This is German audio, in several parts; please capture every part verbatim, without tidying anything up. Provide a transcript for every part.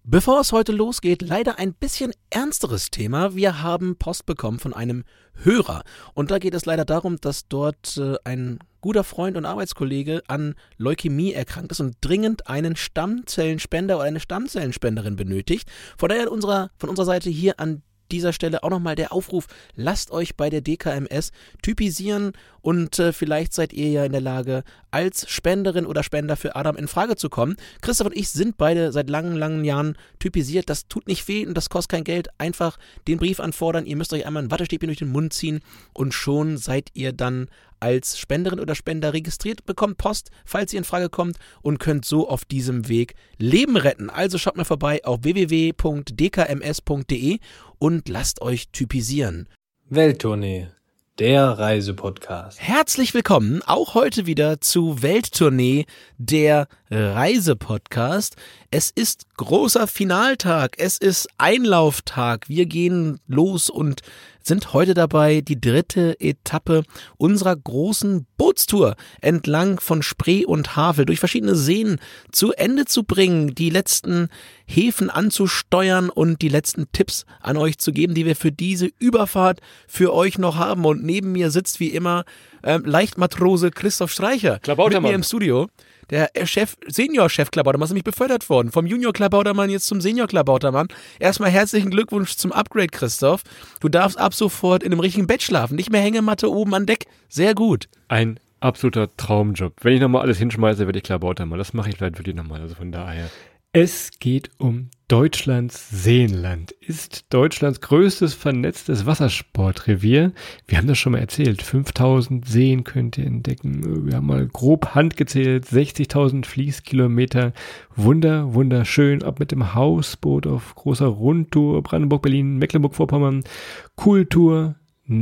Bevor es heute losgeht, leider ein bisschen ernsteres Thema. Wir haben Post bekommen von einem Hörer. Und da geht es leider darum, dass dort äh, ein guter Freund und Arbeitskollege an Leukämie erkrankt ist und dringend einen Stammzellenspender oder eine Stammzellenspenderin benötigt. Von daher unserer, von unserer Seite hier an dieser Stelle auch nochmal der Aufruf, lasst euch bei der D K M S typisieren und äh, vielleicht seid ihr ja in der Lage, als Spenderin oder Spender für Adam in Frage zu kommen. Christoph und ich sind beide seit langen, langen Jahren typisiert. Das tut nicht weh und das kostet kein Geld. Einfach den Brief anfordern. Ihr müsst euch einmal ein Wattestäbchen durch den Mund ziehen und schon seid ihr dann als Spenderin oder Spender registriert, bekommt Post, falls ihr in Frage kommt und könnt so auf diesem Weg Leben retten. Also schaut mal vorbei auf w w w punkt d k m s punkt d e und lasst euch typisieren. Welttournee, der Reisepodcast. Herzlich willkommen auch heute wieder zu Welttournee, der Reisepodcast. Es ist großer Finaltag, es ist Einlauftag. Wir gehen los und sind heute dabei, die dritte Etappe unserer großen Bootstour entlang von Spree und Havel durch verschiedene Seen zu Ende zu bringen, die letzten Häfen anzusteuern und die letzten Tipps an euch zu geben, die wir für diese Überfahrt für euch noch haben. Und neben mir sitzt wie immer ähm, Leichtmatrose Christoph Streicher mit mir im Studio. Der Chef, Senior-Chef Klabautermann ist nämlich befördert worden. Vom Junior-Klabautermann jetzt zum Senior-Klabautermann. Erstmal herzlichen Glückwunsch zum Upgrade, Christoph. Du darfst ab sofort in einem richtigen Bett schlafen. Nicht mehr Hängematte oben an Deck. Sehr gut. Ein absoluter Traumjob. Wenn ich nochmal alles hinschmeiße, werde ich Klabautermann. Das mache ich vielleicht wirklich nochmal. Also von daher. Es geht um Deutschlands Seenland. Ist Deutschlands größtes vernetztes Wassersportrevier. Wir haben das schon mal erzählt. fünftausend Seen könnt ihr entdecken. Wir haben mal grob handgezählt. sechzigtausend Fließkilometer. Wunder, wunderschön. Ob mit dem Hausboot auf großer Rundtour. Brandenburg, Berlin, Mecklenburg-Vorpommern. Kultur,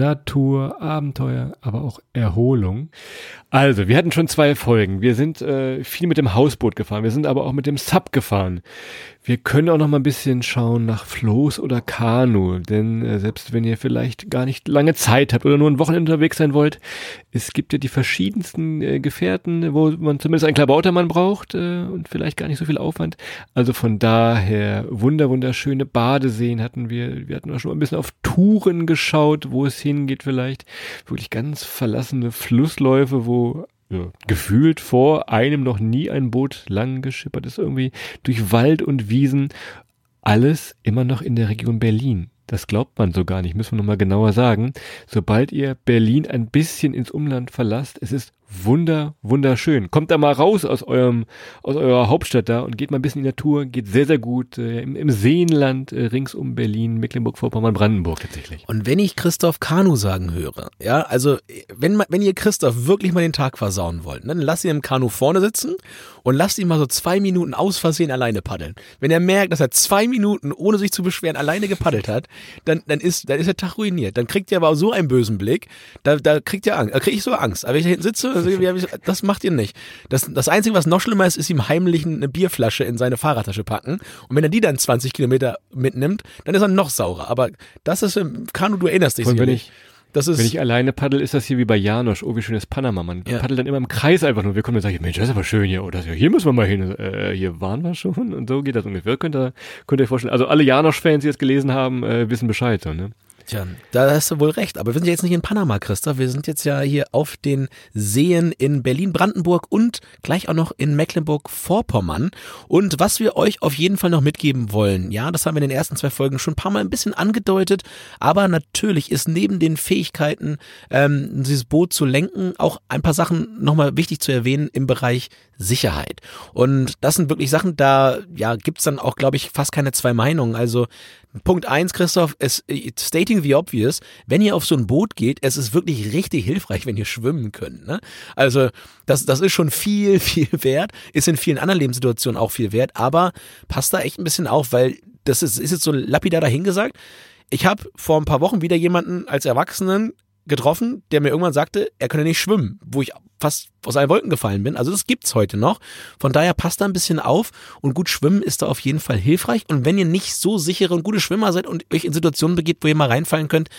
Natur, Abenteuer, aber auch Erholung. Also, wir hatten schon zwei Folgen. Wir sind äh, viel mit dem Hausboot gefahren. Wir sind aber auch mit dem Sub gefahren. Wir können auch noch mal ein bisschen schauen nach Floß oder Kanu, denn äh, selbst wenn ihr vielleicht gar nicht lange Zeit habt oder nur ein Wochenende unterwegs sein wollt, es gibt ja die verschiedensten äh, Gefährten, wo man zumindest einen Klabautermann braucht äh, und vielleicht gar nicht so viel Aufwand. Also von daher wunder wunderschöne Badeseen hatten wir. Wir hatten auch schon mal ein bisschen auf Touren geschaut, wo es hingeht vielleicht. Wirklich ganz verlassene Flussläufe, wo ja, gefühlt vor einem noch nie ein Boot lang geschippert ist, irgendwie durch Wald und Wiesen. Alles immer noch in der Region Berlin. Das glaubt man so gar nicht, müssen wir nochmal genauer sagen. Sobald ihr Berlin ein bisschen ins Umland verlasst, es ist wunder, wunderschön. Kommt da mal raus aus eurem, aus eurer Hauptstadt da und geht mal ein bisschen in die Natur, geht sehr, sehr gut äh, im, im Seenland äh, rings um Berlin, Mecklenburg-Vorpommern, Brandenburg tatsächlich. Und wenn ich Christoph Kanu sagen höre, ja, also wenn, wenn ihr Christoph wirklich mal den Tag versauen wollt, dann lasst ihn im Kanu vorne sitzen und lasst ihn mal so zwei Minuten aus Versehen alleine paddeln. Wenn er merkt, dass er zwei Minuten, ohne sich zu beschweren, alleine gepaddelt hat, dann, dann ist, dann ist der Tag ruiniert. Dann kriegt ihr aber auch so einen bösen Blick, da, da kriegt ihr Angst, da krieg ich so Angst. Aber wenn ich da hinten sitze, also, das macht ihr nicht. Das, das Einzige, was noch schlimmer ist, ist ihm heimlich eine Bierflasche in seine Fahrradtasche packen. Und wenn er die dann zwanzig Kilometer mitnimmt, dann ist er noch saurer. Aber das ist im Kanu, du erinnerst dich sicherlich. Wenn ich, das ist wenn ich alleine paddel, ist das hier wie bei Janosch. Oh, wie schön ist Panama. Man ja. paddelt dann immer im Kreis einfach nur. Wir kommen und sagen, Mensch, das ist aber schön hier. Oder hier müssen wir mal hin. Äh, hier waren wir schon. Und so geht das ungefähr. Könnt ihr, könnt ihr euch vorstellen. Also alle Janosch-Fans, die das gelesen haben, äh, wissen Bescheid. So, ne? Tja, da hast du wohl recht. Aber wir sind ja jetzt nicht in Panama, Christoph. Wir sind jetzt ja hier auf den Seen in Berlin, Brandenburg und gleich auch noch in Mecklenburg-Vorpommern. Und was wir euch auf jeden Fall noch mitgeben wollen, ja, das haben wir in den ersten zwei Folgen schon ein paar Mal ein bisschen angedeutet, aber natürlich ist neben den Fähigkeiten, ähm, dieses Boot zu lenken, auch ein paar Sachen nochmal wichtig zu erwähnen im Bereich Sicherheit. Und das sind wirklich Sachen, da ja gibt's dann auch, glaube ich, fast keine zwei Meinungen. Also Punkt eins, Christoph, ist stating the obvious, wenn ihr auf so ein Boot geht, es ist wirklich richtig hilfreich, wenn ihr schwimmen könnt. Ne? Also das, das ist schon viel, viel wert, ist in vielen anderen Lebenssituationen auch viel wert, aber passt da echt ein bisschen auf, weil das ist, ist jetzt so lapidar dahingesagt. Ich habe vor ein paar Wochen wieder jemanden als Erwachsenen getroffen, der mir irgendwann sagte, er könne nicht schwimmen, wo ich fast aus allen Wolken gefallen bin. Also das gibt's heute noch. Von daher passt da ein bisschen auf und gut schwimmen ist da auf jeden Fall hilfreich. Und wenn ihr nicht so sichere und gute Schwimmer seid und euch in Situationen begebt, wo ihr mal reinfallen könnt,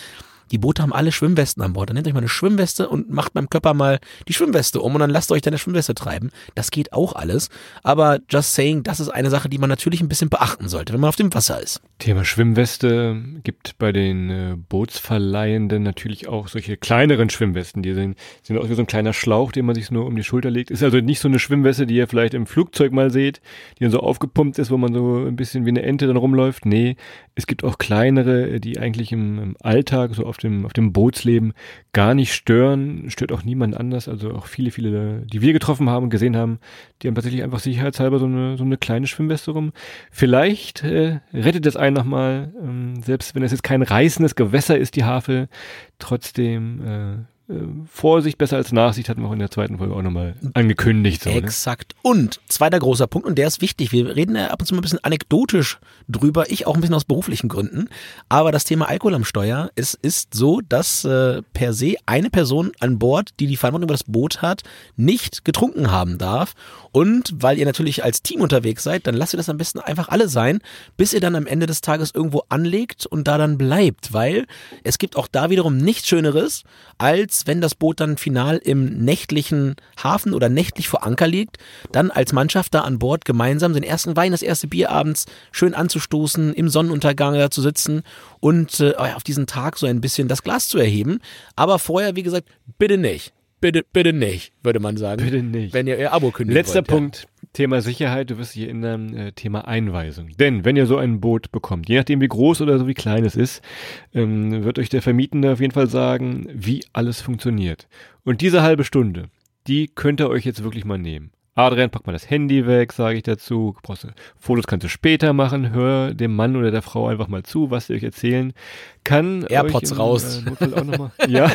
die Boote haben alle Schwimmwesten an Bord. Dann nehmt euch mal eine Schwimmweste und macht beim Körper mal die Schwimmweste um und dann lasst euch deine Schwimmweste treiben. Das geht auch alles. Aber just saying, das ist eine Sache, die man natürlich ein bisschen beachten sollte, wenn man auf dem Wasser ist. Thema Schwimmweste gibt bei den äh, Bootsverleihenden natürlich auch solche kleineren Schwimmwesten. Die sind, sind auch wie so ein kleiner Schlauch, den man sich nur um die Schulter legt. Ist also nicht so eine Schwimmweste, die ihr vielleicht im Flugzeug mal seht, die dann so aufgepumpt ist, wo man so ein bisschen wie eine Ente dann rumläuft. Nee, es gibt auch kleinere, die eigentlich im, im Alltag, so auf dem, auf dem Bootsleben gar nicht stören. Stört auch niemand anders. Also auch viele, viele, die wir getroffen haben und gesehen haben, die haben tatsächlich einfach sicherheitshalber so eine, so eine kleine Schwimmweste rum. Vielleicht äh, rettet das einen nochmal, ähm, selbst wenn es jetzt kein reißendes Gewässer ist, die Havel, trotzdem äh, Vorsicht besser als Nachsicht, hatten wir auch in der zweiten Folge auch nochmal angekündigt. So, Exakt. Ne? Und zweiter großer Punkt, und der ist wichtig, wir reden ja ab und zu mal ein bisschen anekdotisch drüber, ich auch ein bisschen aus beruflichen Gründen, aber das Thema Alkohol am Steuer, es ist so, dass äh, per se eine Person an Bord, die die Verantwortung über das Boot hat, nicht getrunken haben darf. Und weil ihr natürlich als Team unterwegs seid, dann lasst ihr das am besten einfach alle sein, bis ihr dann am Ende des Tages irgendwo anlegt und da dann bleibt, weil es gibt auch da wiederum nichts Schöneres, als wenn das Boot dann final im nächtlichen Hafen oder nächtlich vor Anker liegt, dann als Mannschaft da an Bord gemeinsam den ersten Wein, das erste Bier abends schön anzustoßen, im Sonnenuntergang da zu sitzen und äh, auf diesen Tag so ein bisschen das Glas zu erheben. Aber vorher, wie gesagt, bitte nicht. Bitte, bitte nicht, würde man sagen. Bitte nicht. Wenn ihr euer Abo kündigen Letzter wollt. Punkt, ja. Thema Sicherheit, du wirst dich erinnern, äh, Thema Einweisung. Denn wenn ihr so ein Boot bekommt, je nachdem wie groß oder so wie klein es ist, ähm, wird euch der Vermietende auf jeden Fall sagen, wie alles funktioniert. Und diese halbe Stunde, die könnt ihr euch jetzt wirklich mal nehmen. Adrian, pack mal das Handy weg, sage ich dazu. Brauchst du, Fotos kannst du später machen. Hör dem Mann oder der Frau einfach mal zu, was sie euch erzählen. Kann AirPods euch im, raus. Äh, Notfall auch noch mal, ja.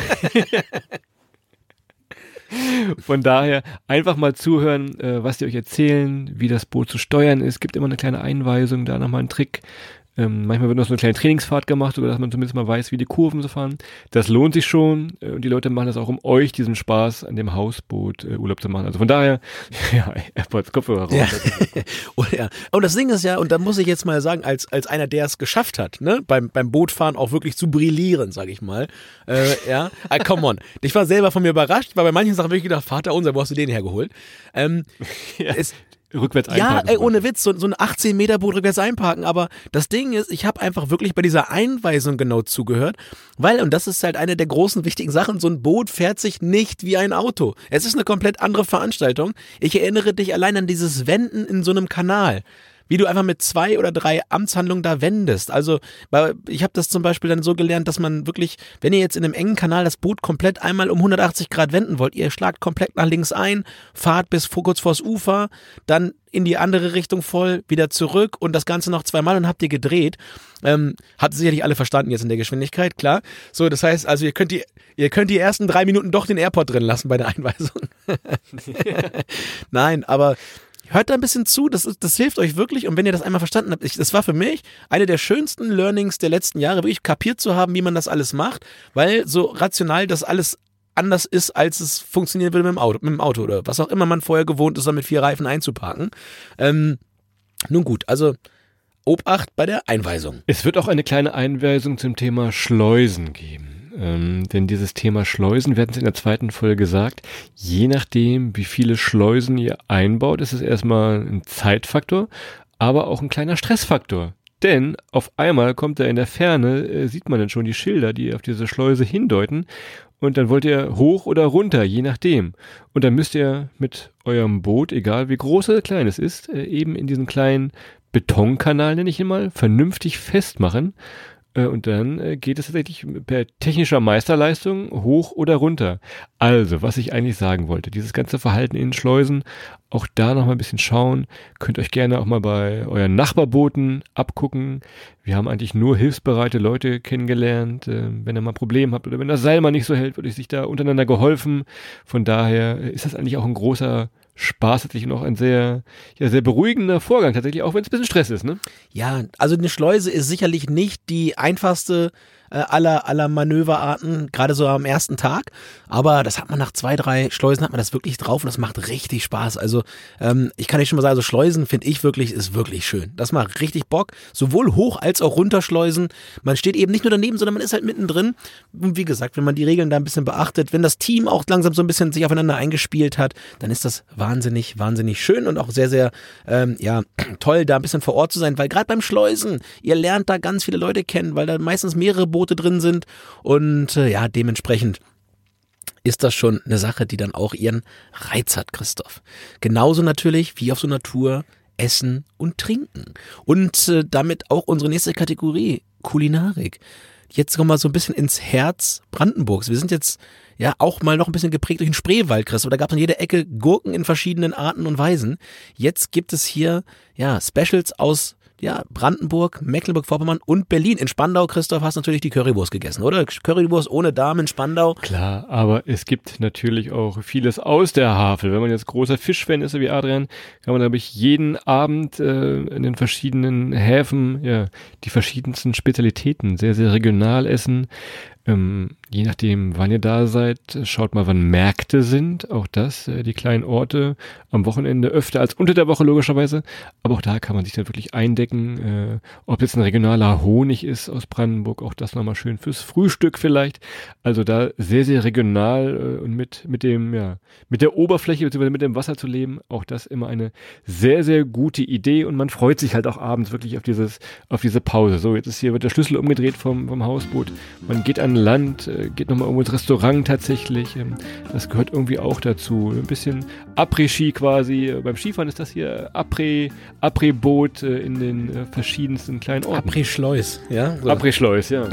Von daher einfach mal zuhören, äh, was die euch erzählen, wie das Boot zu steuern ist. Gibt immer eine kleine Einweisung, da nochmal einen Trick. Ähm, manchmal wird noch so eine kleine Trainingsfahrt gemacht, oder dass man zumindest mal weiß, wie die Kurven so fahren. Das lohnt sich schon äh, und die Leute machen das auch, um euch diesen Spaß an dem Hausboot äh, Urlaub zu machen. Also von daher, ja, AirPods, Kopfhörer raus. Ja. und, ja. und das Ding ist ja, und da muss ich jetzt mal sagen, als als einer, der es geschafft hat, ne, beim beim Bootfahren auch wirklich zu brillieren, sag ich mal. Äh, ja, ah, come on. Ich war selber von mir überrascht, weil bei manchen Sachen wirklich gedacht, Vater unser, wo hast du den hergeholt? Ähm, ja. es, Rückwärts Ja, einparken. ey, ohne Witz, so, so ein achtzehn Meter Boot rückwärts einparken, aber das Ding ist, ich habe einfach wirklich bei dieser Einweisung genau zugehört, weil, und das ist halt eine der großen wichtigen Sachen, so ein Boot fährt sich nicht wie ein Auto. Es ist eine komplett andere Veranstaltung. Ich erinnere dich allein an dieses Wenden in so einem Kanal. Wie du einfach mit zwei oder drei Amtshandlungen da wendest. Also ich habe das zum Beispiel dann so gelernt, dass man wirklich, wenn ihr jetzt in einem engen Kanal das Boot komplett einmal um hundertachtzig Grad wenden wollt, ihr schlagt komplett nach links ein, fahrt bis vor, kurz vors Ufer, dann in die andere Richtung voll, wieder zurück und das Ganze noch zweimal und habt ihr gedreht. Ähm, habt ihr sicherlich alle verstanden jetzt in der Geschwindigkeit, klar. So, das heißt also, ihr könnt die, ihr könnt die ersten drei Minuten doch den AirPod drin lassen bei der Einweisung. Nein, aber hört da ein bisschen zu, das, ist, das hilft euch wirklich und wenn ihr das einmal verstanden habt, ich, das war für mich eine der schönsten Learnings der letzten Jahre, wirklich kapiert zu haben, wie man das alles macht, weil so rational das alles anders ist, als es funktionieren würde mit dem Auto, mit dem Auto oder was auch immer man vorher gewohnt ist, dann mit vier Reifen einzuparken. Ähm, nun gut, also Obacht bei der Einweisung. Es wird auch eine kleine Einweisung zum Thema Schleusen geben. Ähm, denn dieses Thema Schleusen, wir hatten es in der zweiten Folge gesagt, je nachdem, wie viele Schleusen ihr einbaut, ist es erstmal ein Zeitfaktor, aber auch ein kleiner Stressfaktor. Denn auf einmal kommt da in der Ferne, äh, sieht man dann schon die Schilder, die auf diese Schleuse hindeuten und dann wollt ihr hoch oder runter, je nachdem. Und dann müsst ihr mit eurem Boot, egal wie groß oder klein es ist, äh, eben in diesen kleinen Betonkanal, nenne ich ihn mal, vernünftig festmachen. Und dann geht es tatsächlich per technischer Meisterleistung hoch oder runter. Also, was ich eigentlich sagen wollte, dieses ganze Verhalten in Schleusen, auch da noch mal ein bisschen schauen. Könnt euch gerne auch mal bei euren Nachbarbooten abgucken. Wir haben eigentlich nur hilfsbereite Leute kennengelernt. Wenn ihr mal ein Problem habt oder wenn das Seil mal nicht so hält, wird euch sich da untereinander geholfen. Von daher ist das eigentlich auch ein großer Spaß, tatsächlich noch ein sehr, ja, sehr beruhigender Vorgang, tatsächlich, auch wenn es ein bisschen Stress ist, ne? Ja, also eine Schleuse ist sicherlich nicht die einfachste äh, aller, aller Manöverarten, gerade so am ersten Tag. Aber das hat man nach zwei, drei Schleusen hat man das wirklich drauf und das macht richtig Spaß. Also ähm, ich kann nicht schon mal sagen, also Schleusen finde ich wirklich, ist wirklich schön. Das macht richtig Bock, sowohl hoch als auch runterschleusen. Man steht eben nicht nur daneben, sondern man ist halt mittendrin. Und wie gesagt, wenn man die Regeln da ein bisschen beachtet, wenn das Team auch langsam so ein bisschen sich aufeinander eingespielt hat, dann ist das wahnsinnig, wahnsinnig schön und auch sehr, sehr ähm, ja, toll, da ein bisschen vor Ort zu sein, weil gerade beim Schleusen, ihr lernt da ganz viele Leute kennen, weil da meistens mehrere Boote drin sind und äh, ja, dementsprechend ist das schon eine Sache, die dann auch ihren Reiz hat, Christoph. Genauso natürlich wie auf so einer Tour Essen und Trinken. Und äh, damit auch unsere nächste Kategorie, Kulinarik. Jetzt kommen wir so ein bisschen ins Herz Brandenburgs. Wir sind jetzt ja auch mal noch ein bisschen geprägt durch den Spreewald, Christoph. Da gab es an jeder Ecke Gurken in verschiedenen Arten und Weisen. Jetzt gibt es hier ja Specials aus ja, Brandenburg, Mecklenburg-Vorpommern und Berlin. In Spandau, Christoph, hast du natürlich die Currywurst gegessen, oder? Currywurst ohne Darm in Spandau. Klar, aber es gibt natürlich auch vieles aus der Havel. Wenn man jetzt großer Fischfan ist, wie Adrian, kann man, glaube ich, jeden Abend äh, in den verschiedenen Häfen ja die verschiedensten Spezialitäten sehr, sehr regional essen. Ähm, je nachdem, wann ihr da seid, schaut mal, wann Märkte sind. Auch das, äh, die kleinen Orte am Wochenende öfter als unter der Woche logischerweise. Aber auch da kann man sich dann wirklich eindecken. Äh, ob jetzt ein regionaler Honig ist aus Brandenburg, auch das nochmal schön fürs Frühstück vielleicht. Also da sehr, sehr regional äh, und mit mit dem ja mit der Oberfläche bzw. mit dem Wasser zu leben. Auch das immer eine sehr, sehr gute Idee und man freut sich halt auch abends wirklich auf dieses auf diese Pause. So, jetzt ist hier wird der Schlüssel umgedreht vom vom Hausboot. Man geht an Land, geht nochmal irgendwo ins Restaurant tatsächlich. Das gehört irgendwie auch dazu. Ein bisschen Après-Ski quasi. Beim Skifahren ist das hier Après, Après-Boot in den verschiedensten kleinen Orten. Après-Schleus, ja? So. Après-Schleus, ja.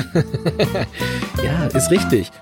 Ja, ist richtig.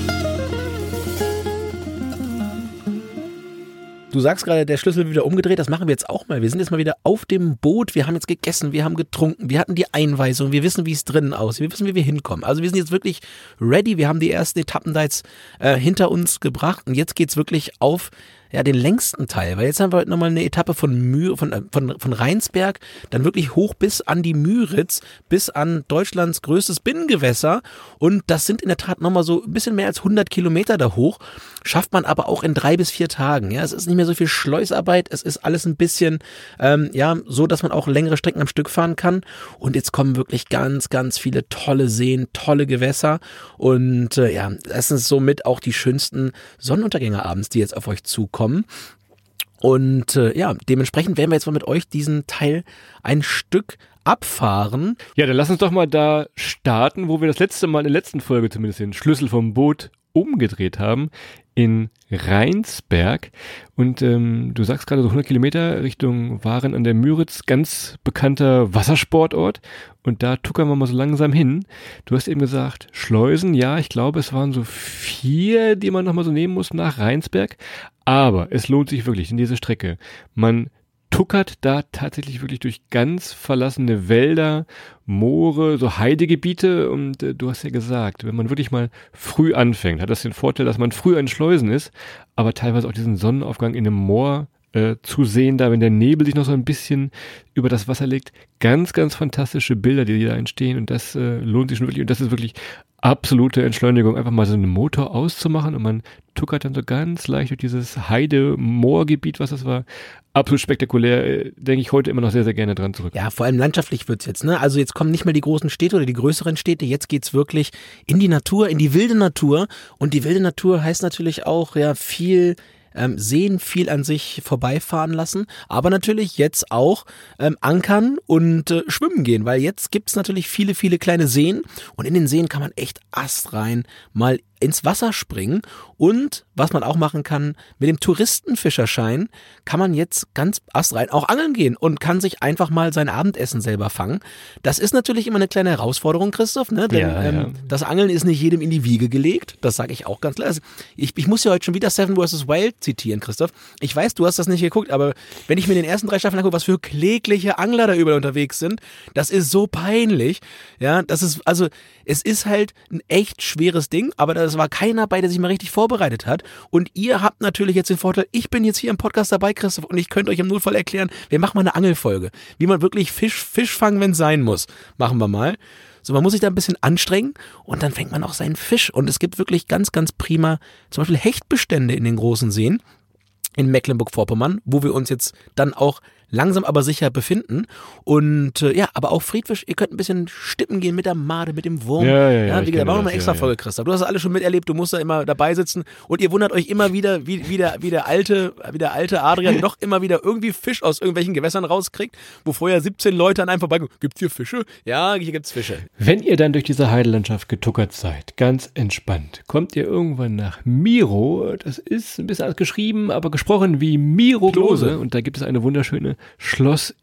Du sagst gerade, der Schlüssel wird wieder umgedreht, das machen wir jetzt auch mal. Wir sind jetzt mal wieder auf dem Boot, wir haben jetzt gegessen, wir haben getrunken, wir hatten die Einweisung, wir wissen, wie es drinnen aussieht, wir wissen, wie wir hinkommen. Also wir sind jetzt wirklich ready, wir haben die ersten Etappen da jetzt äh, hinter uns gebracht und jetzt geht's wirklich auf ja, den längsten Teil, weil jetzt haben wir heute nochmal eine Etappe von, Müh, von, von, von Rheinsberg, dann wirklich hoch bis an die Müritz, bis an Deutschlands größtes Binnengewässer und das sind in der Tat nochmal so ein bisschen mehr als hundert Kilometer da hoch, schafft man aber auch in drei bis vier Tagen, ja, es ist nicht mehr so viel Schleusarbeit, es ist alles ein bisschen, ähm, ja, so, dass man auch längere Strecken am Stück fahren kann und jetzt kommen wirklich ganz, ganz viele tolle Seen, tolle Gewässer und äh, ja, das sind somit auch die schönsten Sonnenuntergänge abends, die jetzt auf euch zukommen. Und äh, ja, dementsprechend werden wir jetzt mal mit euch diesen Teil ein Stück abfahren. Ja, dann lass uns doch mal da starten, wo wir das letzte Mal in der letzten Folge zumindest den Schlüssel vom Boot umgedreht haben, in Rheinsberg. Und ähm, du sagst gerade so hundert Kilometer Richtung Waren an der Müritz, ganz bekannter Wassersportort. Und da tuckern wir mal so langsam hin. Du hast eben gesagt, Schleusen, ja, ich glaube, es waren so vier, die man nochmal so nehmen muss nach Rheinsberg. Aber es lohnt sich wirklich in diese Strecke. Man tuckert da tatsächlich wirklich durch ganz verlassene Wälder, Moore, so Heidegebiete und äh, du hast ja gesagt, wenn man wirklich mal früh anfängt, hat das den Vorteil, dass man früh an Schleusen ist, aber teilweise auch diesen Sonnenaufgang in einem Moor äh, zu sehen, da wenn der Nebel sich noch so ein bisschen über das Wasser legt, ganz, ganz fantastische Bilder, die da entstehen und das äh, lohnt sich schon wirklich und das ist wirklich absolute Entschleunigung, einfach mal so einen Motor auszumachen und man tuckert dann so ganz leicht durch dieses Heide-Moorgebiet, was das war. Absolut spektakulär, denke ich heute immer noch sehr, sehr gerne dran zurück. Ja, vor allem landschaftlich wird's jetzt, ne? Also jetzt kommen nicht mehr die großen Städte oder die größeren Städte, jetzt geht's wirklich in die Natur, in die wilde Natur und die wilde Natur heißt natürlich auch, ja, viel ähm, sehen, viel an sich vorbeifahren lassen, aber natürlich jetzt auch ähm, ankern und äh, schwimmen gehen, weil jetzt gibt's natürlich viele, viele kleine Seen und in den Seen kann man echt astrein mal ins Wasser springen und was man auch machen kann, mit dem Touristenfischerschein kann man jetzt ganz astrein auch angeln gehen und kann sich einfach mal sein Abendessen selber fangen. Das ist natürlich immer eine kleine Herausforderung, Christoph, ne? Denn ja, ähm, ja. das Angeln ist nicht jedem in die Wiege gelegt, das sage ich auch ganz klar. Also ich, ich muss ja heute schon wieder Seven versus. Wild zitieren, Christoph. Ich weiß, du hast das nicht geguckt, aber wenn ich mir in den ersten drei Staffeln angucke, was für klägliche Angler da überall unterwegs sind, das ist so peinlich. Ja, das ist, also es ist halt ein echt schweres Ding, aber das war keiner bei, der sich mal richtig vorbereitet hat. Und ihr habt natürlich jetzt den Vorteil, ich bin jetzt hier im Podcast dabei, Christoph, und ich könnte euch im Notfall erklären, wir machen mal eine Angelfolge. Wie man wirklich Fisch, Fisch fangen, wenn es sein muss. Machen wir mal. So, man muss sich da ein bisschen anstrengen und dann fängt man auch seinen Fisch. Und es gibt wirklich ganz, ganz prima, zum Beispiel Hechtbestände in den großen Seen in Mecklenburg-Vorpommern, wo wir uns jetzt dann auch langsam aber sicher befinden. Und äh, ja, aber auch Friedfisch, ihr könnt ein bisschen stippen gehen mit der Made, mit dem Wurm. Ja, ja, ja. ja wie gesagt, machen wir mal das, extra ja, Folge, ja. Christoph. Du hast das alles schon miterlebt, du musst da immer dabei sitzen und ihr wundert euch immer wieder, wie, wie, der, wie, der, alte, wie der alte Adrian doch immer wieder irgendwie Fisch aus irgendwelchen Gewässern rauskriegt, wo vorher siebzehn Leute an einem vorbeikommen. Gibt's hier Fische? Ja, hier gibt's Fische. Wenn ihr dann durch diese Heidelandschaft getuckert seid, ganz entspannt, kommt ihr irgendwann nach Miro. Das ist ein bisschen anders geschrieben, aber gesprochen wie Miro Klose. Und da gibt es eine wunderschöne Schlossinsel.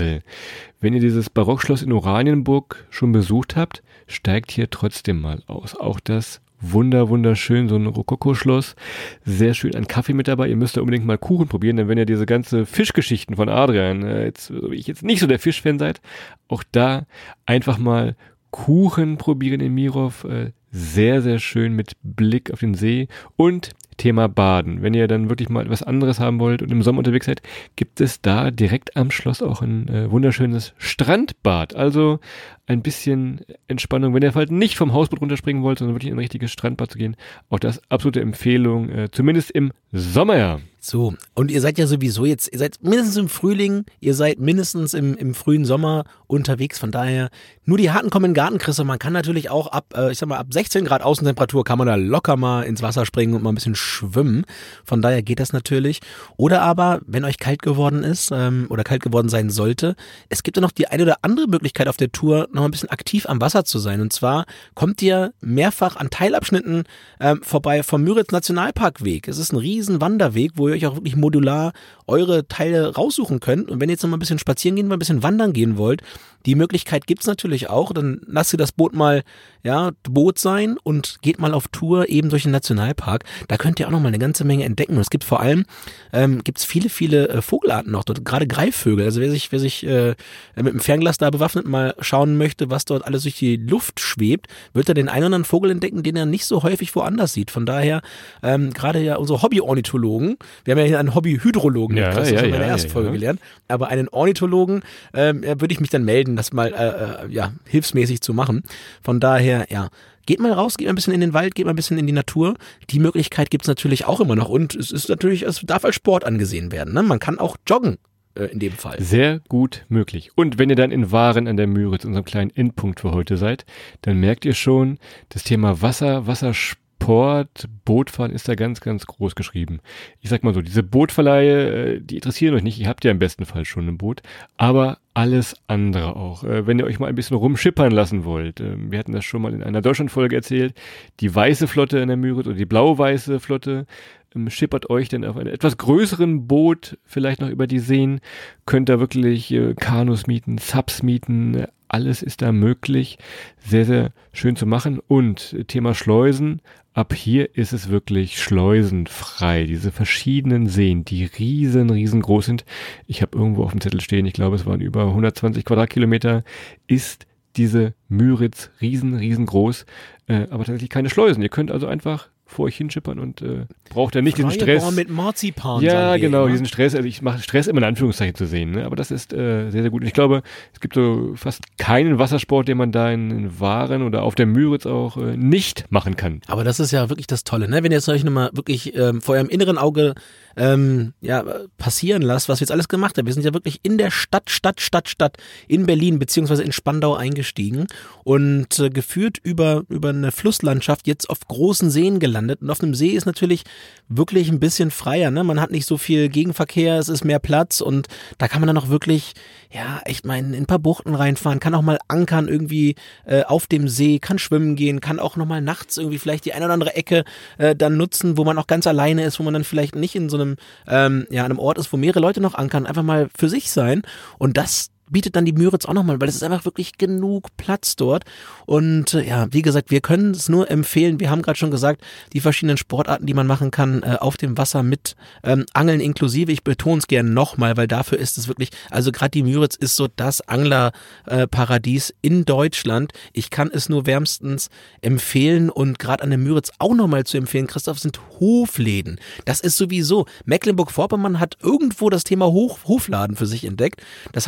Wenn ihr dieses Barockschloss in Oranienburg schon besucht habt, steigt hier trotzdem mal aus. Auch das wunder, wunderschön, so ein Rokoko-Schloss. Sehr schön, ein Kaffee mit dabei. Ihr müsst da unbedingt mal Kuchen probieren, denn wenn ihr diese ganze Fischgeschichten von Adrian, äh, jetzt, so wie ich jetzt nicht so der Fischfan seid, auch da einfach mal Kuchen probieren in Mirov. Äh, sehr, sehr schön mit Blick auf den See und Thema Baden. Wenn ihr dann wirklich mal etwas anderes haben wollt und im Sommer unterwegs seid, gibt es da direkt am Schloss auch ein äh, wunderschönes Strandbad. Also ein bisschen Entspannung. Wenn ihr halt nicht vom Hausboot runterspringen wollt, sondern wirklich in ein richtiges Strandbad zu gehen, auch das absolute Empfehlung, äh, zumindest im Sommerjahr. So, und ihr seid ja sowieso jetzt, ihr seid mindestens im Frühling, ihr seid mindestens im, im frühen Sommer unterwegs, von daher nur die Harten kommen in den Garten, Christoph. Man kann natürlich auch ab, äh, ich sag mal, ab sechzehn Grad Außentemperatur kann man da locker mal ins Wasser springen und mal ein bisschen schwimmen. Von daher geht das natürlich. Oder aber, wenn euch kalt geworden ist ähm, oder kalt geworden sein sollte, es gibt ja noch die eine oder andere Möglichkeit auf der Tour, noch ein bisschen aktiv am Wasser zu sein. Und zwar kommt ihr mehrfach an Teilabschnitten ähm, vorbei vom Müritz Nationalparkweg. Es ist ein riesen Wanderweg, wo ihr euch auch wirklich modular eure Teile raussuchen könnt. Und wenn ihr jetzt noch mal ein bisschen spazieren gehen wollt, ein bisschen wandern gehen wollt, die Möglichkeit gibt's natürlich auch. Dann lasst ihr das Boot mal, ja, Boot sein und geht mal auf Tour eben durch den Nationalpark. Da könnt ihr auch noch mal eine ganze Menge entdecken. Und es gibt vor allem, ähm, gibt's viele, viele äh, Vogelarten noch dort, gerade Greifvögel. Also wer sich, wer sich äh, mit dem Fernglas da bewaffnet mal schauen möchte, was dort alles durch die Luft schwebt, wird er den einen oder anderen Vogel entdecken, den er nicht so häufig woanders sieht. Von daher, ähm, gerade ja unsere Hobby-Ornithologen, wir haben ja hier einen Hobby-Hydrologen, ja, das ja, haben wir ja, in der ersten ja, Folge ja. gelernt, aber einen Ornithologen ähm, ja, würde ich mich dann melden, das mal äh, äh, ja, hilfsmäßig zu machen. Von daher, ja, geht mal raus, geht mal ein bisschen in den Wald, geht mal ein bisschen in die Natur. Die Möglichkeit gibt's natürlich auch immer noch und es ist natürlich, es darf als Sport angesehen werden. Ne? Man kann auch joggen äh, in dem Fall. Sehr gut möglich. Und wenn ihr dann in Waren an der Müritz, unserem kleinen Endpunkt für heute seid, dann merkt ihr schon, das Thema Wasser, Wassersport, Port, Bootfahren ist da ganz, ganz groß geschrieben. Ich sag mal so, diese Bootverleihe, die interessieren euch nicht. Ihr habt ja im besten Fall schon ein Boot. Aber alles andere auch. Wenn ihr euch mal ein bisschen rumschippern lassen wollt. Wir hatten das schon mal in einer Deutschlandfolge erzählt. Die weiße Flotte in der Müritz oder die blau-weiße Flotte schippert euch dann auf einem etwas größeren Boot vielleicht noch über die Seen. Könnt da wirklich Kanus mieten, Subs mieten. Alles ist da möglich. Sehr, sehr schön zu machen. Und Thema Schleusen. Ab hier ist es wirklich schleusenfrei. Diese verschiedenen Seen, die riesen, riesengroß sind. Ich habe irgendwo auf dem Zettel stehen, ich glaube, es waren über hundertzwanzig Quadratkilometer, ist diese Müritz riesen, riesengroß. Äh, aber tatsächlich keine Schleusen. Ihr könnt also einfach vor euch hinschippern und äh, braucht ja nicht Freie diesen Stress. Bauern mit Marzipan. Ja, sagen wir genau, immer. diesen Stress. Also ich mache Stress immer in Anführungszeichen zu sehen, ne? Aber das ist äh, sehr, sehr gut. Und ich glaube, es gibt so fast keinen Wassersport, den man da in, in Waren oder auf der Müritz auch äh, nicht machen kann. Aber das ist ja wirklich das Tolle, ne? Wenn ihr jetzt euch nochmal wirklich ähm, vor eurem inneren Auge ähm, ja, passieren lasst, was wir jetzt alles gemacht haben. Wir sind ja wirklich in der Stadt, Stadt, Stadt, Stadt in Berlin beziehungsweise in Spandau eingestiegen und äh, geführt über, über eine Flusslandschaft jetzt auf großen Seen gelandet. Und auf einem See ist natürlich wirklich ein bisschen freier, ne? Man hat nicht so viel Gegenverkehr, es ist mehr Platz und da kann man dann auch wirklich, ja, echt mal in, in ein paar Buchten reinfahren, kann auch mal ankern irgendwie äh, auf dem See, kann schwimmen gehen, kann auch nochmal nachts irgendwie vielleicht die eine oder andere Ecke äh, dann nutzen, wo man auch ganz alleine ist, wo man dann vielleicht nicht in so einem, ähm, ja, an einem Ort ist, wo mehrere Leute noch ankern, einfach mal für sich sein und das bietet dann die Müritz auch nochmal, weil es ist einfach wirklich genug Platz dort und äh, ja, wie gesagt, wir können es nur empfehlen, wir haben gerade schon gesagt, die verschiedenen Sportarten, die man machen kann, äh, auf dem Wasser mit ähm, Angeln inklusive, ich betone es gerne nochmal, weil dafür ist es wirklich, also gerade die Müritz ist so das Anglerparadies äh, in Deutschland, ich kann es nur wärmstens empfehlen und gerade an der Müritz auch nochmal zu empfehlen, Christoph, sind Hofläden, das ist sowieso, Mecklenburg-Vorpommern hat irgendwo das Thema Hof, Hofladen für sich entdeckt, das haben wir schon mal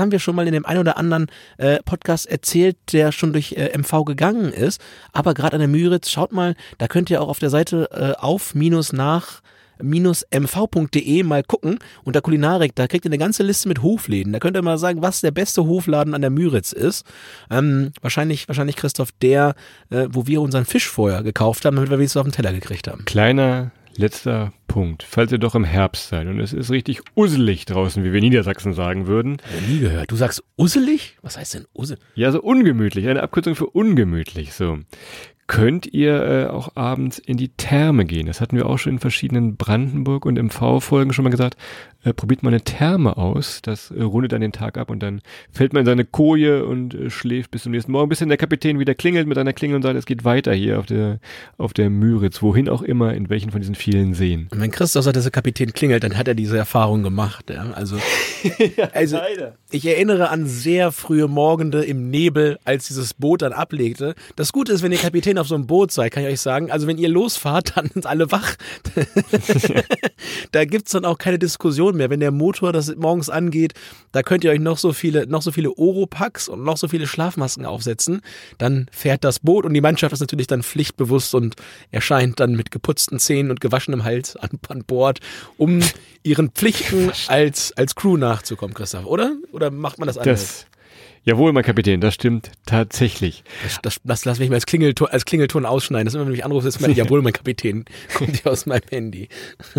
mal in dem einen oder anderen äh, Podcast erzählt, der schon durch äh, M V gegangen ist. Aber gerade an der Müritz, schaut mal, da könnt ihr auch auf der Seite äh, auf minus nach minus m v punkt d e mal gucken. Unter Kulinarik, da kriegt ihr eine ganze Liste mit Hofläden. Da könnt ihr mal sagen, was der beste Hofladen an der Müritz ist. Ähm, wahrscheinlich, wahrscheinlich, Christoph, der, äh, wo wir unseren Fisch vorher gekauft haben, damit wir wenigstens auf den Teller gekriegt haben. Kleiner letzter Punkt. Falls ihr doch im Herbst seid und es ist richtig usselig draußen, wie wir Niedersachsen sagen würden. Ich habe nie gehört. Du sagst usselig? Was heißt denn usselig? Ja, so ungemütlich. Eine Abkürzung für ungemütlich, so. Könnt ihr äh, auch abends in die Therme gehen. Das hatten wir auch schon in verschiedenen Brandenburg- und M V-Folgen schon mal gesagt. Äh, probiert mal eine Therme aus. Das äh, rundet dann den Tag ab und dann fällt man in seine Koje und äh, schläft bis zum nächsten Morgen, bis dann der Kapitän wieder klingelt mit einer Klingel und sagt, es geht weiter hier auf der, auf der Müritz, wohin auch immer, in welchen von diesen vielen Seen. Und wenn Christoph sagt, dass der Kapitän klingelt, dann hat er diese Erfahrung gemacht. Ja? Also, ja, also ich erinnere an sehr frühe Morgende im Nebel, als dieses Boot dann ablegte. Das Gute ist, wenn ihr Kapitän auf so einem Boot seid, kann ich euch sagen, also wenn ihr losfahrt, dann sind alle wach. Da gibt's dann auch keine Diskussion mehr. Wenn der Motor das morgens angeht, da könnt ihr euch noch so viele, noch so viele Oropax und noch so viele Schlafmasken aufsetzen. Dann fährt das Boot und die Mannschaft ist natürlich dann pflichtbewusst und erscheint dann mit geputzten Zähnen und gewaschenem Hals an, an Bord, um ihren Pflichten als, als Crew nachzukommen, Christoph, oder? Oder macht man das anders? Das Jawohl, mein Kapitän, das stimmt tatsächlich. Das, das, das lass mich mal als Klingelton, als Klingelton ausschneiden. Das ist immer, wenn du mich anrufst, ist mal, jawohl, mein Kapitän, kommt hier aus meinem Handy.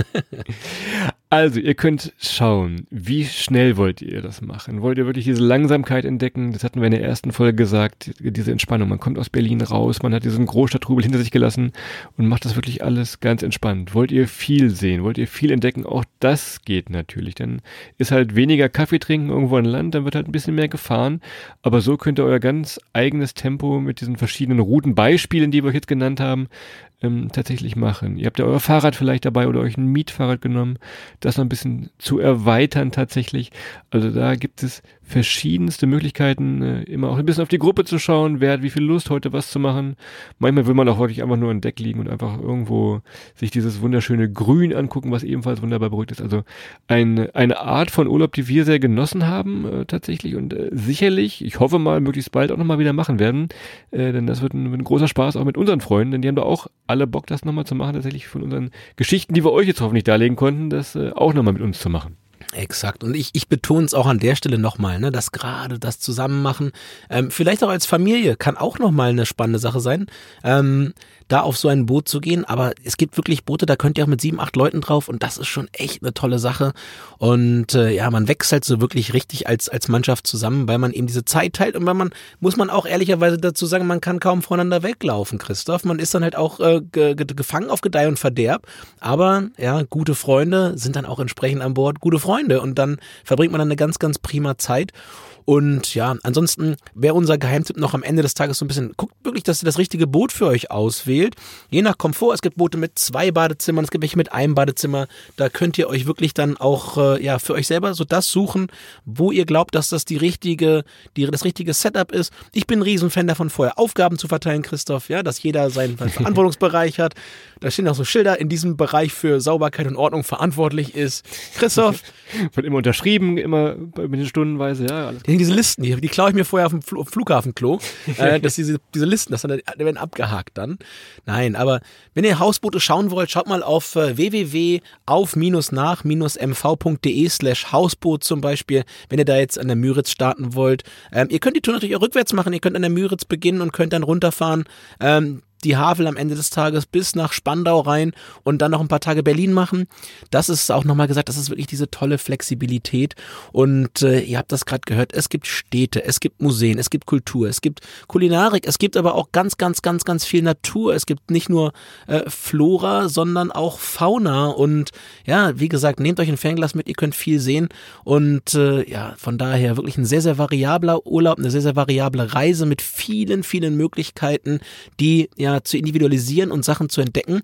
Also, ihr könnt schauen, wie schnell wollt ihr das machen? Wollt ihr wirklich diese Langsamkeit entdecken? Das hatten wir in der ersten Folge gesagt, diese Entspannung. Man kommt aus Berlin raus, man hat diesen Großstadttrubel hinter sich gelassen und macht das wirklich alles ganz entspannt. Wollt ihr viel sehen? Wollt ihr viel entdecken? Auch das geht natürlich. Dann ist halt weniger Kaffee trinken irgendwo an Land, dann wird halt ein bisschen mehr gefahren. Aber so könnt ihr euer ganz eigenes Tempo mit diesen verschiedenen Routenbeispielen, die wir euch jetzt genannt haben, ähm, tatsächlich machen. Ihr habt ja euer Fahrrad vielleicht dabei oder euch ein Mietfahrrad genommen, das noch ein bisschen zu erweitern tatsächlich. Also da gibt es verschiedenste Möglichkeiten, äh, immer auch ein bisschen auf die Gruppe zu schauen, wer hat wie viel Lust, heute was zu machen. Manchmal will man auch wirklich einfach nur an Deck liegen und einfach irgendwo sich dieses wunderschöne Grün angucken, was ebenfalls wunderbar beruhigt ist. Also ein, eine Art von Urlaub, die wir sehr genossen haben äh, tatsächlich und äh, sicherlich, ich hoffe mal, möglichst bald auch nochmal wieder machen werden, äh, denn das wird ein, ein großer Spaß auch mit unseren Freunden, denn die haben da auch alle Bock, das nochmal zu machen, tatsächlich von unseren Geschichten, die wir euch jetzt hoffentlich darlegen konnten, das äh, auch nochmal mit uns zu machen. Exakt. Und ich, ich betone es auch an der Stelle nochmal, ne, dass gerade das Zusammenmachen, ähm, vielleicht auch als Familie, kann auch nochmal eine spannende Sache sein, ähm, da auf so ein Boot zu gehen. Aber es gibt wirklich Boote, da könnt ihr auch mit sieben, acht Leuten drauf und das ist schon echt eine tolle Sache. Und äh, ja, man wächst halt so wirklich richtig als als Mannschaft zusammen, weil man eben diese Zeit teilt und weil man, muss man auch ehrlicherweise dazu sagen, man kann kaum voneinander weglaufen, Christoph. Man ist dann halt auch äh, ge- ge- gefangen auf Gedeih und Verderb. Aber ja, gute Freunde sind dann auch entsprechend an Bord, gute Freunde. Und dann verbringt man dann eine ganz, ganz prima Zeit. Und ja, ansonsten wäre unser Geheimtipp noch am Ende des Tages so ein bisschen, guckt wirklich, dass ihr das richtige Boot für euch auswählt. Je nach Komfort, es gibt Boote mit zwei Badezimmern, es gibt welche mit einem Badezimmer. Da könnt ihr euch wirklich dann auch äh, ja für euch selber so das suchen, wo ihr glaubt, dass das die richtige, die, das richtige Setup ist. Ich bin ein Riesenfan davon, vorher Aufgaben zu verteilen, Christoph, ja, dass jeder seinen Verantwortungsbereich hat. Da stehen auch so Schilder, in diesem Bereich für Sauberkeit und Ordnung verantwortlich ist Christoph. Wird immer unterschrieben, immer mit den Stundenweise, ja, alles Ja, diese Listen, die, die klaue ich mir vorher auf dem Fl- Flughafenklo, äh, dass diese, diese Listen, das dann, die werden abgehakt dann. Nein, aber wenn ihr Hausboote schauen wollt, schaut mal auf äh, w w w punkt auf nach m v punkt d e slash Hausboot zum Beispiel, wenn ihr da jetzt an der Müritz starten wollt. Ähm, ihr könnt die Tour natürlich auch rückwärts machen, ihr könnt an der Müritz beginnen und könnt dann runterfahren. Ähm, die Havel am Ende des Tages bis nach Spandau rein und dann noch ein paar Tage Berlin machen. Das ist auch nochmal gesagt, das ist wirklich diese tolle Flexibilität und äh, ihr habt das gerade gehört, es gibt Städte, es gibt Museen, es gibt Kultur, es gibt Kulinarik, es gibt aber auch ganz, ganz, ganz, ganz viel Natur. Es gibt nicht nur äh, Flora, sondern auch Fauna und ja, wie gesagt, nehmt euch ein Fernglas mit, ihr könnt viel sehen und äh, ja, von daher wirklich ein sehr, sehr variabler Urlaub, eine sehr, sehr variable Reise mit vielen, vielen Möglichkeiten, die ja zu individualisieren und Sachen zu entdecken.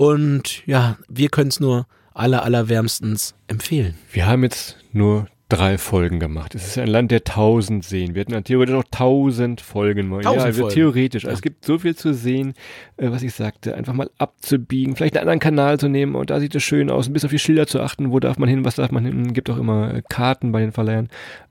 Und ja, wir können es nur aller, allerwärmstens empfehlen. Wir haben jetzt nur drei Folgen gemacht. Es ist ein Land der tausend Seen. Wir hätten dann theoretisch auch tausend Folgen mal. Tausend ja, also Folgen. Theoretisch. Also Ja. Es gibt so viel zu sehen, äh, was ich sagte. Einfach mal abzubiegen, vielleicht einen anderen Kanal zu nehmen und da sieht es schön aus. Ein bisschen auf die Schilder zu achten. Wo darf man hin, was darf man hin? Gibt auch immer äh, Karten bei den Verleihern.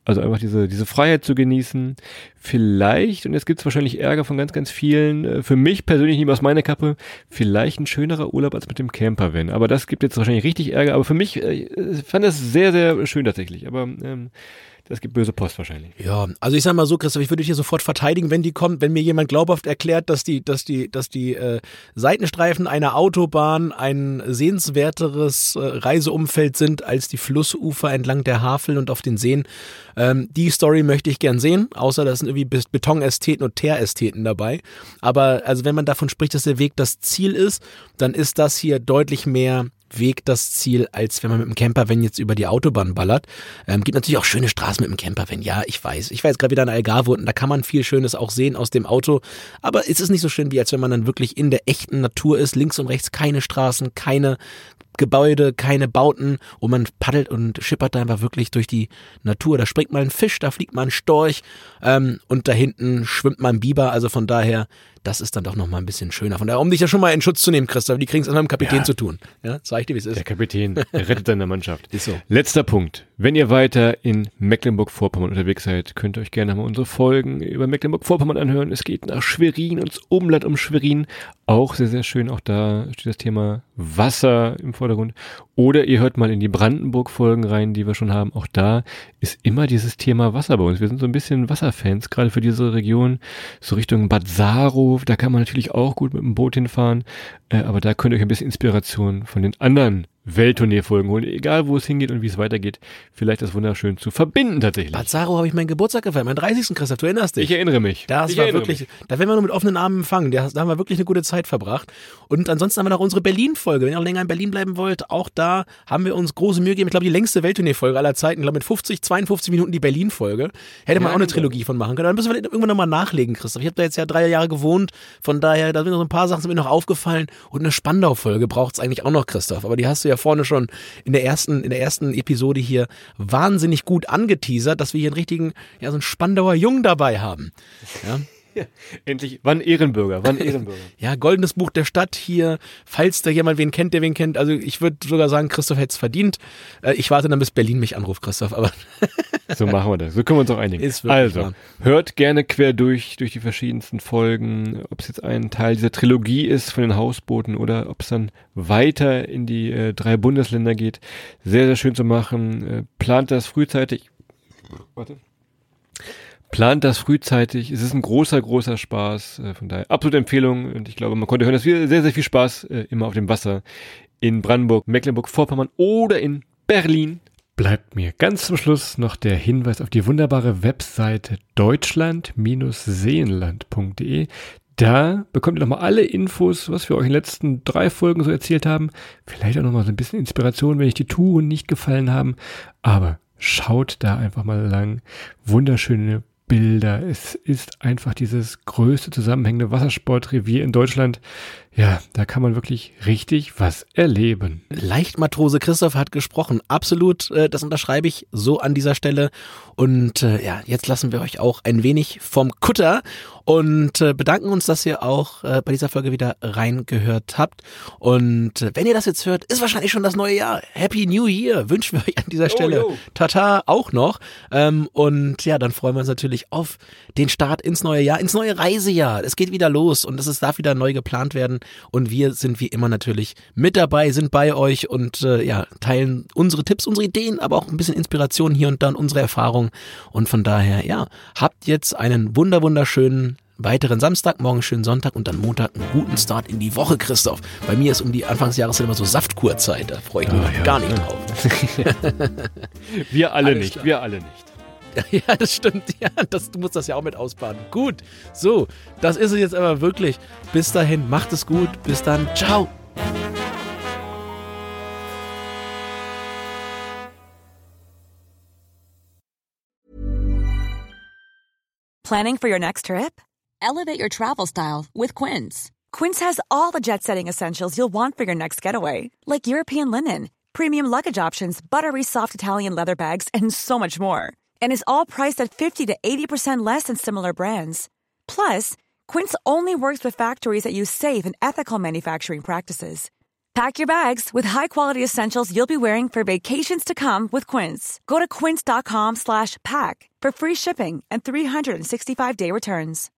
Also einfach diese, diese Freiheit zu genießen. Vielleicht, und jetzt gibt es wahrscheinlich Ärger von ganz, ganz vielen, für mich persönlich nicht aus meiner Kappe, vielleicht ein schönerer Urlaub als mit dem Campervan. Aber das gibt jetzt wahrscheinlich richtig Ärger. Aber für mich, ich fand das sehr, sehr schön tatsächlich. Aber ähm, das gibt böse Post wahrscheinlich. Ja, also ich sag mal so, Christoph, ich würde dich hier sofort verteidigen, wenn die kommt, wenn mir jemand glaubhaft erklärt, dass die, dass die, dass die äh, Seitenstreifen einer Autobahn ein sehenswerteres äh, Reiseumfeld sind als die Flussufer entlang der Havel und auf den Seen. Ähm, die Story möchte ich gern sehen, außer da sind irgendwie Betonästheten und Teerästheten dabei. Aber also wenn man davon spricht, dass der Weg das Ziel ist, dann ist das hier deutlich mehr Weg das Ziel, als wenn man mit dem Campervan jetzt über die Autobahn ballert. Ähm, gibt natürlich auch schöne Straßen mit dem Campervan, ja, ich weiß. Ich war jetzt gerade wieder in Algarve und da kann man viel Schönes auch sehen aus dem Auto, aber es ist nicht so schön, wie als wenn man dann wirklich in der echten Natur ist, links und rechts keine Straßen, keine Gebäude, keine Bauten und man paddelt und schippert da einfach wirklich durch die Natur. Da springt mal ein Fisch, da fliegt mal ein Storch ähm, und da hinten schwimmt mal ein Biber, also von daher, das ist dann doch nochmal ein bisschen schöner. Von daher, um dich ja schon mal in Schutz zu nehmen, Christoph, die kriegen es erstmal mit dem Kapitän Ja. zu tun. Ja, sag ich dir, wie es ist. Der Kapitän der rettet seine Mannschaft. Ist so. Letzter Punkt. Wenn ihr weiter in Mecklenburg-Vorpommern unterwegs seid, könnt ihr euch gerne mal unsere Folgen über Mecklenburg-Vorpommern anhören. Es geht nach Schwerin und das Umland um Schwerin. Auch sehr, sehr schön. Auch da steht das Thema Wasser im Vordergrund. Oder ihr hört mal in die Brandenburg-Folgen rein, die wir schon haben. Auch da ist immer dieses Thema Wasser bei uns. Wir sind so ein bisschen Wasserfans, gerade für diese Region. So Richtung Bad Saarow, da kann man natürlich auch gut mit dem Boot hinfahren. Äh, aber da könnt ihr euch ein bisschen Inspiration von den anderen Welttournee-Folgen holen, egal wo es hingeht und wie es weitergeht, vielleicht das wunderschön zu verbinden tatsächlich. Bad Saarow habe ich meinen Geburtstag gefeiert, meinen dreißigsten Christoph, du erinnerst dich? Ich erinnere mich. Das ich war erinnere wirklich, mich. da werden wir nur mit offenen Armen empfangen, da haben wir wirklich eine gute Zeit verbracht. Und ansonsten haben wir noch unsere Berlin-Folge, wenn ihr auch länger in Berlin bleiben wollt, auch da haben wir uns große Mühe gegeben, ich glaube die längste Welttournee-Folge aller Zeiten, ich glaube mit fünfzig, zweiundfünfzig Minuten die Berlin-Folge, hätte man Ja, auch eine genau. Trilogie von machen können, dann müssen wir irgendwann nochmal nachlegen, Christoph. Ich habe da jetzt ja drei Jahre gewohnt, von daher, da sind noch so ein paar Sachen sind mir noch aufgefallen und eine Spandau-Folge braucht es eigentlich auch noch, Christoph, aber die hast du ja vorne schon in der ersten, in der ersten Episode hier wahnsinnig gut angeteasert, dass wir hier einen richtigen, ja, so einen Spandauer Jungen dabei haben. Ja. Ja, endlich, wann Ehrenbürger, wann Ehrenbürger. Ja, goldenes Buch der Stadt hier, falls da jemand wen kennt, der wen kennt. Also ich würde sogar sagen, Christoph hätte es verdient. Äh, ich warte dann, bis Berlin mich anruft, Christoph, aber So machen wir das. So können wir uns auch einigen. Ist wirklich also, wahr. hört gerne quer durch, durch die verschiedensten Folgen, ob es jetzt ein Teil dieser Trilogie ist von den Hausbooten oder ob es dann weiter in die äh, drei Bundesländer geht. Sehr, sehr schön zu machen. Äh, plant das frühzeitig. Warte. Plant das frühzeitig. Es ist ein großer, großer Spaß. Äh, von daher absolute Empfehlung. Und ich glaube, man konnte hören, dass wir sehr, sehr viel Spaß äh, immer auf dem Wasser in Brandenburg, Mecklenburg-Vorpommern oder in Berlin. Bleibt mir ganz zum Schluss noch der Hinweis auf die wunderbare Webseite deutschland seenland punkt de. Da bekommt ihr nochmal alle Infos, was wir euch in den letzten drei Folgen so erzählt haben. Vielleicht auch nochmal so ein bisschen Inspiration, wenn euch die Touren nicht gefallen haben. Aber schaut da einfach mal lang. Wunderschöne Bilder. Es ist einfach dieses größte zusammenhängende Wassersportrevier in Deutschland. Ja, da kann man wirklich richtig was erleben. Leichtmatrose Christoph hat gesprochen. Absolut, äh, das unterschreibe ich so an dieser Stelle. Und äh, ja, jetzt lassen wir euch auch ein wenig vom Kutter und äh, bedanken uns, dass ihr auch äh, bei dieser Folge wieder reingehört habt. Und äh, wenn ihr das jetzt hört, ist wahrscheinlich schon das neue Jahr. Happy New Year wünschen wir euch an dieser Stelle. yo. Tata auch noch. Ähm, und ja, dann freuen wir uns natürlich auf den Start ins neue Jahr, ins neue Reisejahr. Es geht wieder los und es darf wieder neu geplant werden. Und wir sind wie immer natürlich mit dabei, sind bei euch und äh, ja, teilen unsere Tipps, unsere Ideen, aber auch ein bisschen Inspiration hier und da und unsere Erfahrungen. Und von daher, ja, habt jetzt einen wunder wunderschönen weiteren Samstag, morgen schönen Sonntag und dann Montag einen guten Start in die Woche, Christoph. Bei mir ist um die Anfangsjahreszeit immer so Saftkurzeit, da freue ich mich Ah, noch ja, gar nicht ja. drauf. Wir alle Alles nicht, klar. wir alle nicht. Ja, das stimmt. Ja, das, du musst das ja auch mit ausbaden. Gut, so, das ist es jetzt aber wirklich. Bis dahin, macht es gut. Bis dann, ciao. Planning for your next trip? Elevate your travel style with Quince. Quince has all the jet-setting essentials you'll want for your next getaway, like European linen, premium luggage options, buttery soft Italian leather bags, and so much more. And is all priced at fifty to eighty percent less than similar brands. Plus, Quince only works with factories that use safe and ethical manufacturing practices. Pack your bags with high-quality essentials you'll be wearing for vacations to come with Quince. Go to quince.com slash pack for free shipping and three sixty-five day returns.